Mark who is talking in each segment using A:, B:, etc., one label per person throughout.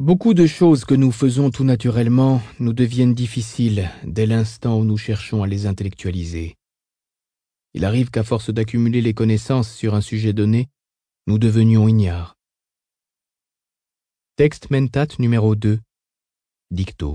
A: Beaucoup de choses que nous faisons tout naturellement nous deviennent difficiles dès l'instant où nous cherchons à les intellectualiser. Il arrive qu'à force d'accumuler les connaissances sur un sujet donné, nous devenions ignares. Texte mentat numéro 2, dicto.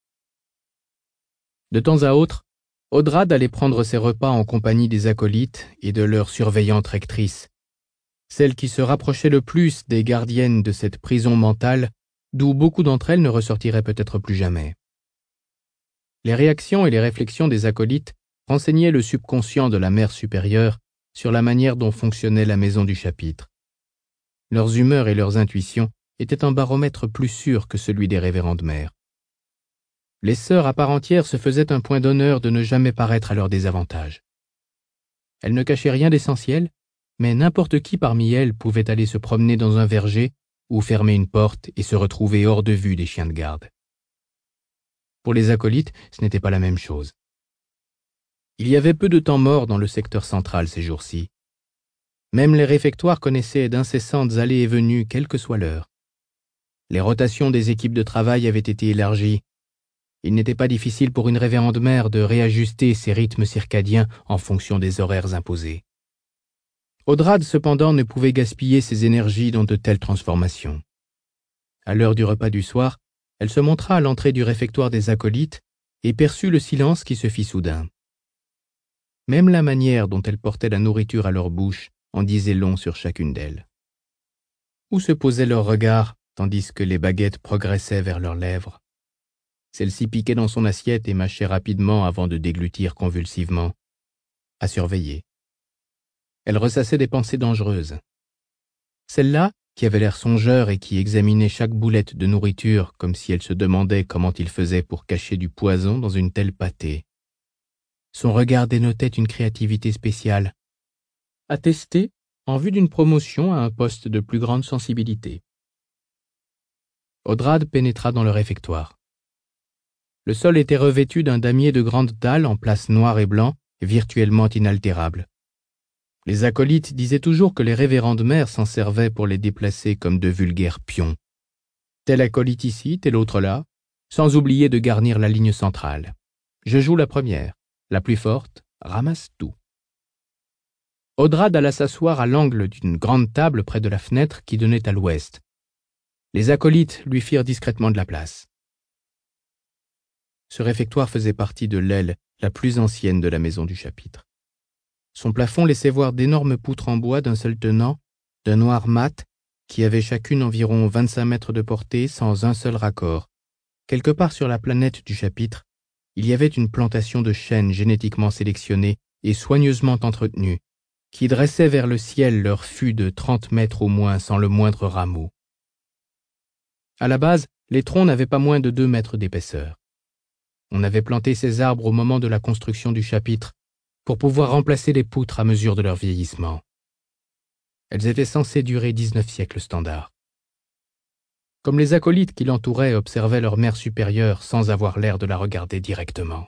A: De temps à autre, Odrad allait prendre ses repas en compagnie des acolytes et de leur surveillante rectrice, celle qui se rapprochait le plus des gardiennes de cette prison mentale d'où beaucoup d'entre elles ne ressortiraient peut-être plus jamais. Les réactions et les réflexions des acolytes renseignaient le subconscient de la mère supérieure sur la manière dont fonctionnait la maison du chapitre. Leurs humeurs et leurs intuitions étaient un baromètre plus sûr que celui des révérendes mères. Les sœurs à part entière se faisaient un point d'honneur de ne jamais paraître à leur désavantage. Elles ne cachaient rien d'essentiel, mais n'importe qui parmi elles pouvait aller se promener dans un verger ou fermer une porte et se retrouver hors de vue des chiens de garde. Pour les acolytes, ce n'était pas la même chose. Il y avait peu de temps mort dans le secteur central ces jours-ci. Même les réfectoires connaissaient d'incessantes allées et venues, quelle que soit l'heure. Les rotations des équipes de travail avaient été élargies. Il n'était pas difficile pour une révérende mère de réajuster ses rythmes circadiens en fonction des horaires imposés. Odrad, cependant, ne pouvait gaspiller ses énergies dans de telles transformations. À l'heure du repas du soir, elle se montra à l'entrée du réfectoire des acolytes et perçut le silence qui se fit soudain. Même la manière dont elles portaient la nourriture à leur bouche en disait long sur chacune d'elles. Où se posait leur regard tandis que les baguettes progressaient vers leurs lèvres? Celle-ci piquait dans son assiette et mâchait rapidement avant de déglutir convulsivement. À surveiller. Elle ressassait des pensées dangereuses. Celle-là, qui avait l'air songeur et qui examinait chaque boulette de nourriture comme si elle se demandait comment il faisait pour cacher du poison dans une telle pâtée. Son regard dénotait une créativité spéciale, à tester en vue d'une promotion à un poste de plus grande sensibilité. Odrad pénétra dans le réfectoire. Le sol était revêtu d'un damier de grande dalle en place noir et blanc, virtuellement inaltérable. Les acolytes disaient toujours que les révérendes mères s'en servaient pour les déplacer comme de vulgaires pions. Tel acolyte ici, tel autre là, sans oublier de garnir la ligne centrale. Je joue la première, la plus forte, ramasse tout. Odrad alla s'asseoir à l'angle d'une grande table près de la fenêtre qui donnait à l'ouest. Les acolytes lui firent discrètement de la place. Ce réfectoire faisait partie de l'aile la plus ancienne de la maison du chapitre. Son plafond laissait voir d'énormes poutres en bois d'un seul tenant, d'un noir mat, qui avaient chacune environ 25 mètres de portée sans un seul raccord. Quelque part sur la planète du chapitre, il y avait une plantation de chênes génétiquement sélectionnés et soigneusement entretenus, qui dressaient vers le ciel leur fût de 30 mètres au moins sans le moindre rameau. À la base, les troncs n'avaient pas moins de 2 mètres d'épaisseur. On avait planté ces arbres au moment de la construction du chapitre, pour pouvoir remplacer les poutres à mesure de leur vieillissement. Elles étaient censées durer 19 siècles standards. Comme les acolytes qui l'entouraient observaient leur mère supérieure sans avoir l'air de la regarder directement.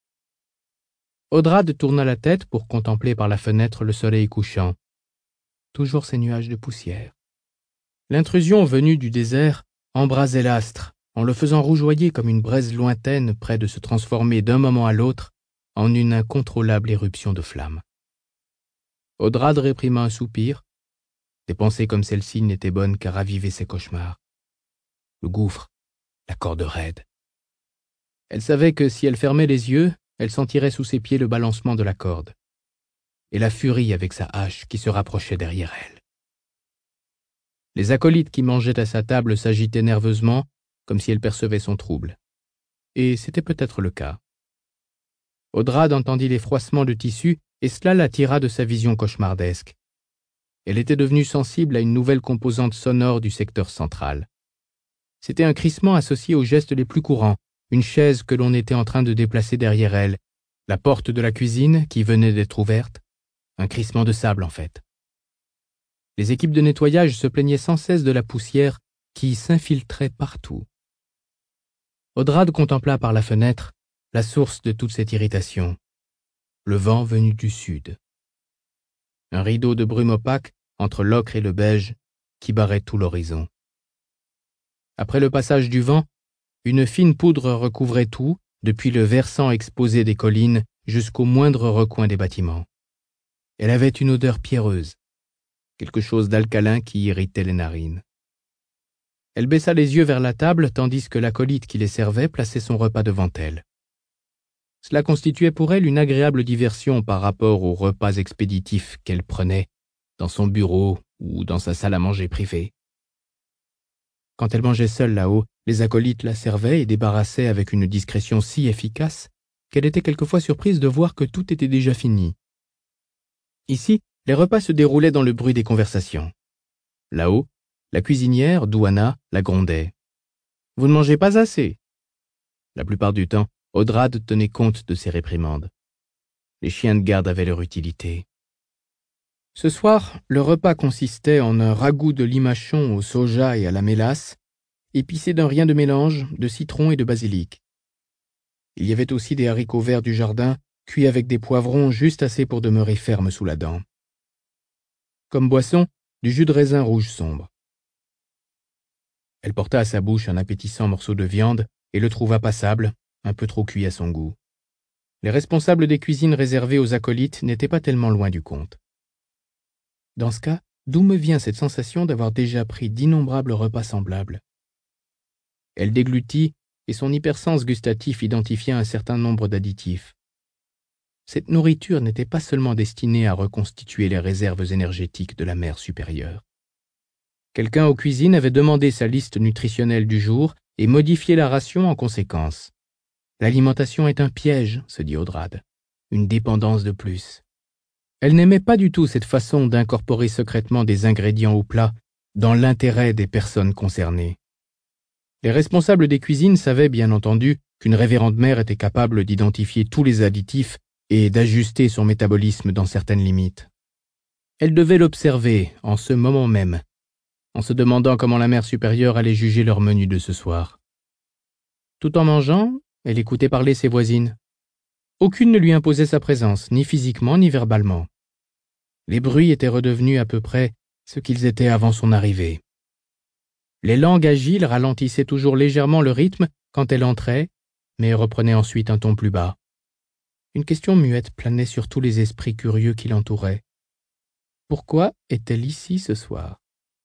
A: Odrad tourna la tête pour contempler par la fenêtre le soleil couchant. Toujours ces nuages de poussière. L'intrusion venue du désert embrasait l'astre, en le faisant rougeoyer comme une braise lointaine près de se transformer d'un moment à l'autre en une incontrôlable éruption de flammes. Odrad réprima un soupir. Des pensées comme celle-ci n'étaient bonnes qu'à raviver ses cauchemars. Le gouffre, la corde raide. Elle savait que si elle fermait les yeux, elle sentirait sous ses pieds le balancement de la corde, et la furie avec sa hache qui se rapprochait derrière elle. Les acolytes qui mangeaient à sa table s'agitaient nerveusement, comme si elle percevait son trouble. Et c'était peut-être le cas. Odrad entendit les froissements de tissu et cela l'attira de sa vision cauchemardesque. Elle était devenue sensible à une nouvelle composante sonore du secteur central. C'était un crissement associé aux gestes les plus courants, une chaise que l'on était en train de déplacer derrière elle, la porte de la cuisine qui venait d'être ouverte, un crissement de sable en fait. Les équipes de nettoyage se plaignaient sans cesse de la poussière qui s'infiltrait partout. Odrad contempla par la fenêtre la source de toute cette irritation, le vent venu du sud. Un rideau de brume opaque entre l'ocre et le beige qui barrait tout l'horizon. Après le passage du vent, une fine poudre recouvrait tout, depuis le versant exposé des collines jusqu'au moindre recoin des bâtiments. Elle avait une odeur pierreuse, quelque chose d'alcalin qui irritait les narines. Elle baissa les yeux vers la table tandis que l'acolyte qui les servait plaçait son repas devant elle. Cela constituait pour elle une agréable diversion par rapport aux repas expéditifs qu'elle prenait dans son bureau ou dans sa salle à manger privée. Quand elle mangeait seule là-haut, les acolytes la servaient et débarrassaient avec une discrétion si efficace qu'elle était quelquefois surprise de voir que tout était déjà fini. Ici, les repas se déroulaient dans le bruit des conversations. Là-haut, la cuisinière, Douana, la grondait. « Vous ne mangez pas assez !» La plupart du temps, Odrad tenait compte de ces réprimandes. Les chiens de garde avaient leur utilité. Ce soir, le repas consistait en un ragoût de limachon au soja et à la mélasse, épicé d'un rien de mélange, de citron et de basilic. Il y avait aussi des haricots verts du jardin, cuits avec des poivrons juste assez pour demeurer fermes sous la dent. Comme boisson, du jus de raisin rouge sombre. Elle porta à sa bouche un appétissant morceau de viande et le trouva passable, un peu trop cuit à son goût. Les responsables des cuisines réservées aux acolytes n'étaient pas tellement loin du compte. Dans ce cas, d'où me vient cette sensation d'avoir déjà pris d'innombrables repas semblables? Elle déglutit et son hypersens gustatif identifia un certain nombre d'additifs. Cette nourriture n'était pas seulement destinée à reconstituer les réserves énergétiques de la mer supérieure. Quelqu'un aux cuisines avait demandé sa liste nutritionnelle du jour et modifié la ration en conséquence. L'alimentation est un piège, se dit Odrad, une dépendance de plus. Elle n'aimait pas du tout cette façon d'incorporer secrètement des ingrédients au plat dans l'intérêt des personnes concernées. Les responsables des cuisines savaient bien entendu qu'une révérende mère était capable d'identifier tous les additifs et d'ajuster son métabolisme dans certaines limites. Elle devait l'observer en ce moment même, en se demandant comment la mère supérieure allait juger leur menu de ce soir. Tout en mangeant, elle écoutait parler ses voisines. Aucune ne lui imposait sa présence, ni physiquement ni verbalement. Les bruits étaient redevenus à peu près ce qu'ils étaient avant son arrivée. Les langues agiles ralentissaient toujours légèrement le rythme quand elle entrait, mais reprenaient ensuite un ton plus bas. Une question muette planait sur tous les esprits curieux qui l'entouraient. Pourquoi est-elle ici ce soir?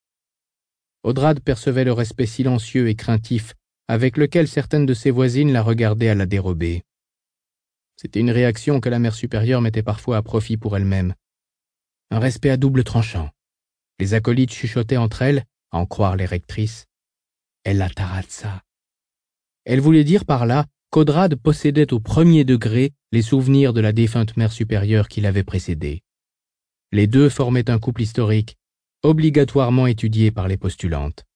A: Odrad percevait le respect silencieux et craintif avec lequel certaines de ses voisines la regardaient à la dérobée. C'était une réaction que la mère supérieure mettait parfois à profit pour elle-même. Un respect à double tranchant. Les acolytes chuchotaient entre elles, à en croire les rectrices. Elle la Taratsa. Elle voulait dire par là qu'Odrad possédait au premier degré les souvenirs de la défunte mère supérieure qui l'avait précédée. Les deux formaient un couple historique, obligatoirement étudié par les postulantes.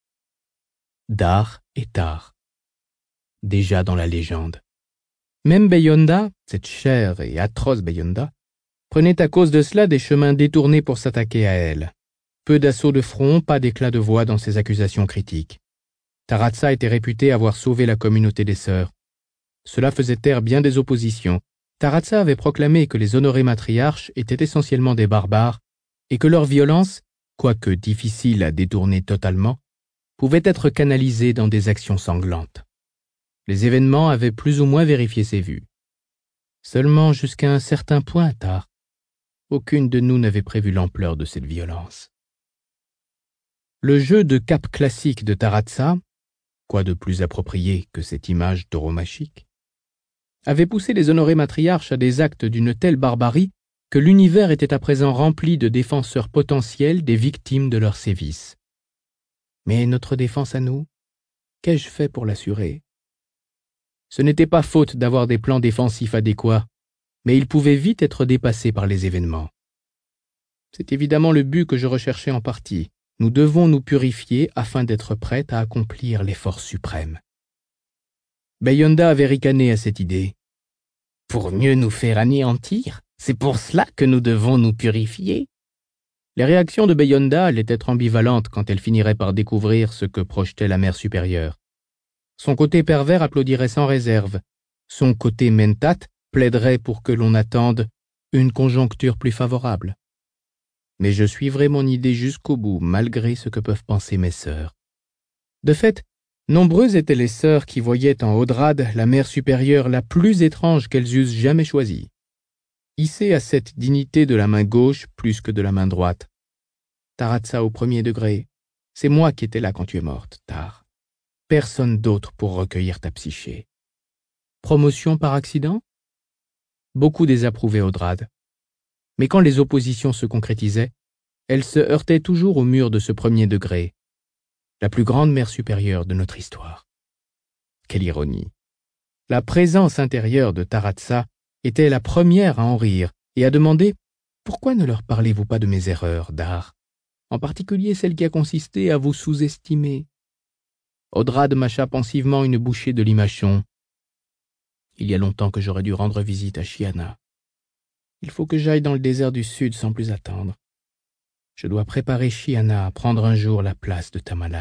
A: Dar et Tar. Déjà dans la légende. Même Beyonda, cette chère et atroce Beyonda, prenait à cause de cela des chemins détournés pour s'attaquer à elle. Peu d'assauts de front, pas d'éclat de voix dans ses accusations critiques. Taratsa était réputée avoir sauvé la communauté des sœurs. Cela faisait taire bien des oppositions. Taratsa avait proclamé que les honorés matriarches étaient essentiellement des barbares et que leur violence, quoique difficile à détourner totalement, pouvait être canalisée dans des actions sanglantes. Les événements avaient plus ou moins vérifié ses vues. Seulement jusqu'à un certain point tard, aucune de nous n'avait prévu l'ampleur de cette violence. Le jeu de cap classique de Taratsa, quoi de plus approprié que cette image tauromachique, avait poussé les honorés matriarches à des actes d'une telle barbarie que l'univers était à présent rempli de défenseurs potentiels des victimes de leurs sévices. Mais notre défense à nous, qu'ai-je fait pour l'assurer? Ce n'était pas faute d'avoir des plans défensifs adéquats, mais ils pouvaient vite être dépassés par les événements. C'est évidemment le but que je recherchais en partie. Nous devons nous purifier afin d'être prêtes à accomplir l'effort suprême. Beyonda avait ricané à cette idée. Pour mieux nous faire anéantir, c'est pour cela que nous devons nous purifier. Les réactions de Beyonda allaient être ambivalentes quand elle finirait par découvrir ce que projetait la mère supérieure. Son côté pervers applaudirait sans réserve. Son côté mentat plaiderait pour que l'on attende une conjoncture plus favorable. Mais je suivrai mon idée jusqu'au bout, malgré ce que peuvent penser mes sœurs. De fait, Nombreuses étaient les sœurs qui voyaient en Audrade la mère supérieure la plus étrange qu'elles eussent jamais choisie. Hissée à cette dignité de la main gauche plus que de la main droite. Taratsa au premier degré, c'est moi qui étais là quand tu es morte, Tar. Personne d'autre pour recueillir ta psyché. Promotion par accident? Beaucoup désapprouvaient Audrade. Mais quand les oppositions se concrétisaient, elle se heurtait toujours au mur de ce premier degré, la plus grande mère supérieure de notre histoire. Quelle ironie! La présence intérieure de Taratsa était la première à en rire et à demander « Pourquoi ne leur parlez-vous pas de mes erreurs, Dar, en particulier celle qui a consisté à vous sous-estimer ?» Audrade mâcha pensivement une bouchée de limachon. « Il y a longtemps que j'aurais dû rendre visite à Chiana. Il faut que j'aille dans le désert du Sud sans plus attendre. Je dois préparer Chiana à prendre un jour la place de Tamalan. »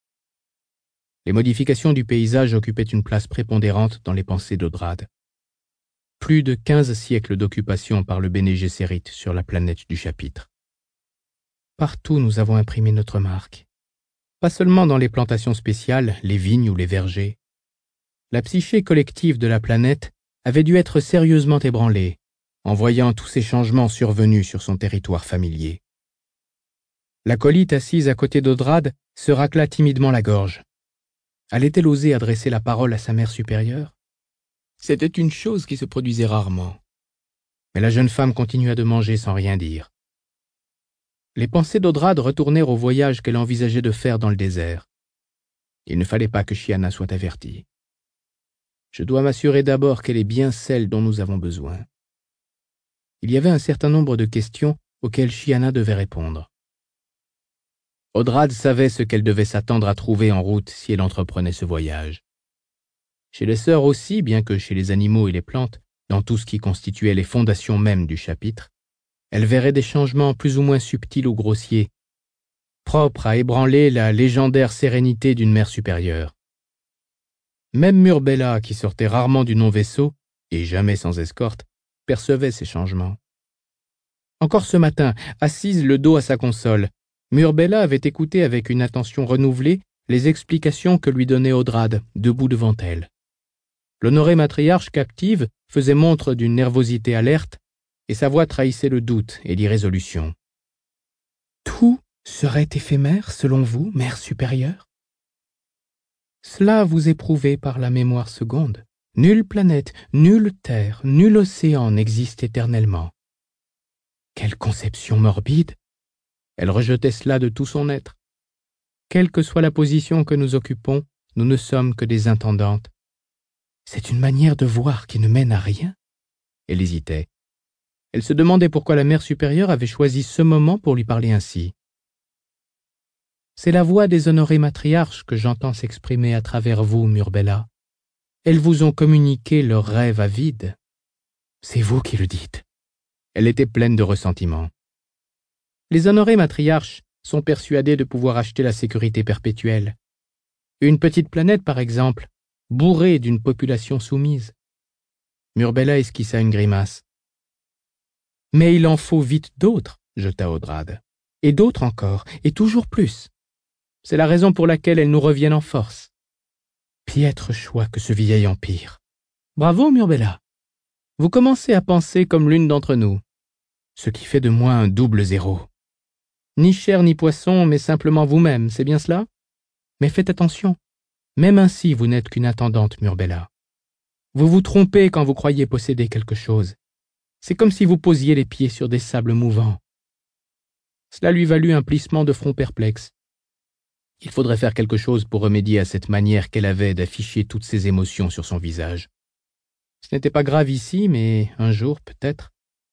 A: Les modifications du paysage occupaient une place prépondérante dans les pensées d'Audrade. Plus de 15 siècles d'occupation par le Béné Gesserit sur la planète du chapitre. Partout nous avons imprimé notre marque. Pas seulement dans les plantations spéciales, les vignes ou les vergers. La psyché collective de la planète avait dû être sérieusement ébranlée en voyant tous ces changements survenus sur son territoire familier. L'acolyte assise à côté d'Audrade se racla timidement la gorge. Allait-elle oser adresser la parole à sa mère supérieure? C'était une chose qui se produisait rarement. Mais la jeune femme continua de manger sans rien dire. Les pensées d'Audrade retournèrent au voyage qu'elle envisageait de faire dans le désert. Il ne fallait pas que Chiana soit avertie. Je dois m'assurer d'abord qu'elle est bien celle dont nous avons besoin. Il y avait un certain nombre de questions auxquelles Chiana devait répondre. Audrade savait ce qu'elle devait s'attendre à trouver en route si elle entreprenait ce voyage. Chez les sœurs aussi, bien que chez les animaux et les plantes, dans tout ce qui constituait les fondations mêmes du chapitre, elle verrait des changements plus ou moins subtils ou grossiers, propres à ébranler la légendaire sérénité d'une mère supérieure. Même Murbella, qui sortait rarement du non-vaisseau, et jamais sans escorte, percevait ces changements. Encore ce matin, assise le dos à sa console, Murbella avait écouté avec une attention renouvelée les explications que lui donnait Audrade, debout devant elle. L'honorée matriarche captive faisait montre d'une nervosité alerte, et sa voix trahissait le doute et l'irrésolution. « Tout serait éphémère, selon vous, mère supérieure? Cela vous est prouvé par la mémoire seconde. Nulle planète, nulle terre, nul océan n'existe éternellement. Quelle conception morbide! Elle rejetait cela de tout son être. Quelle que soit la position que nous occupons, nous ne sommes que des intendantes. C'est une manière de voir qui ne mène à rien. » Elle hésitait. Elle se demandait pourquoi la mère supérieure avait choisi ce moment pour lui parler ainsi. « C'est la voix des honorées matriarches que j'entends s'exprimer à travers vous, Murbella. Elles vous ont communiqué leurs rêves avides. C'est vous qui le dites. » Elle était pleine de ressentiment. Les honorées matriarches sont persuadées de pouvoir acheter la sécurité perpétuelle. Une petite planète, par exemple, bourrée d'une population soumise. Murbella esquissa une grimace. « Mais il en faut vite d'autres, » jeta Audrade. « Et d'autres encore, et toujours plus. C'est la raison pour laquelle elles nous reviennent en force. Piètre choix que ce vieil empire. Bravo, Murbella. Vous commencez à penser comme l'une d'entre nous, ce qui fait de moi un double zéro. Ni chair ni poisson, mais simplement vous-même, c'est bien cela? Mais faites attention, même ainsi vous n'êtes qu'une attendante, Murbella. Vous vous trompez quand vous croyez posséder quelque chose. C'est comme si vous posiez les pieds sur des sables mouvants. » Cela lui valut un plissement de front perplexe. Il faudrait faire quelque chose pour remédier à cette manière qu'elle avait d'afficher toutes ses émotions sur son visage. Ce n'était pas grave ici, mais un jour, peut-être.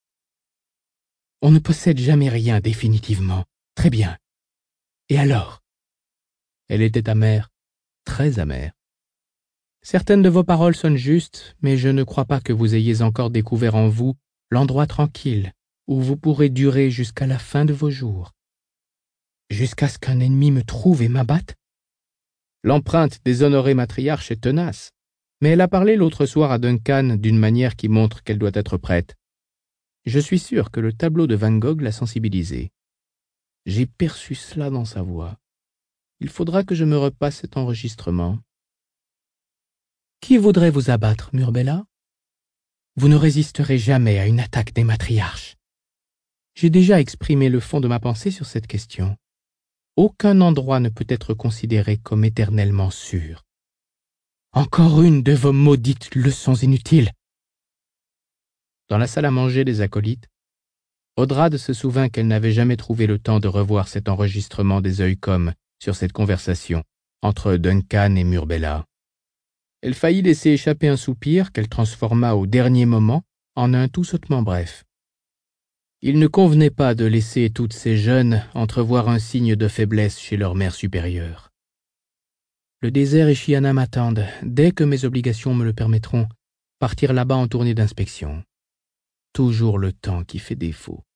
A: On ne possède jamais rien définitivement. Très bien. Et alors? Elle était amère, très amère. Certaines de vos paroles sonnent justes, mais je ne crois pas que vous ayez encore découvert en vous l'endroit tranquille où vous pourrez durer jusqu'à la fin de vos jours. Jusqu'à ce qu'un ennemi me trouve et m'abatte? L'empreinte des honorées matriarches est tenace, mais elle a parlé l'autre soir à Duncan d'une manière qui montre qu'elle doit être prête. Je suis sûr que le tableau de Van Gogh l'a sensibilisée. J'ai perçu cela dans sa voix. Il faudra que je me repasse cet enregistrement. Qui voudrait vous abattre, Murbella? Vous ne résisterez jamais à une attaque des matriarches. J'ai déjà exprimé le fond de ma pensée sur cette question. Aucun endroit ne peut être considéré comme éternellement sûr. Encore une de vos maudites leçons inutiles. Dans la salle à manger des acolytes, Audrade se souvint qu'elle n'avait jamais trouvé le temps de revoir cet enregistrement des Œil-Com sur cette conversation entre Duncan et Murbella. Elle faillit laisser échapper un soupir qu'elle transforma au dernier moment en un tout sottement bref. Il ne convenait pas de laisser toutes ces jeunes entrevoir un signe de faiblesse chez leur mère supérieure. Le désert et Chiana m'attendent, dès que mes obligations me le permettront, partir là-bas en tournée d'inspection. Toujours le temps qui fait défaut.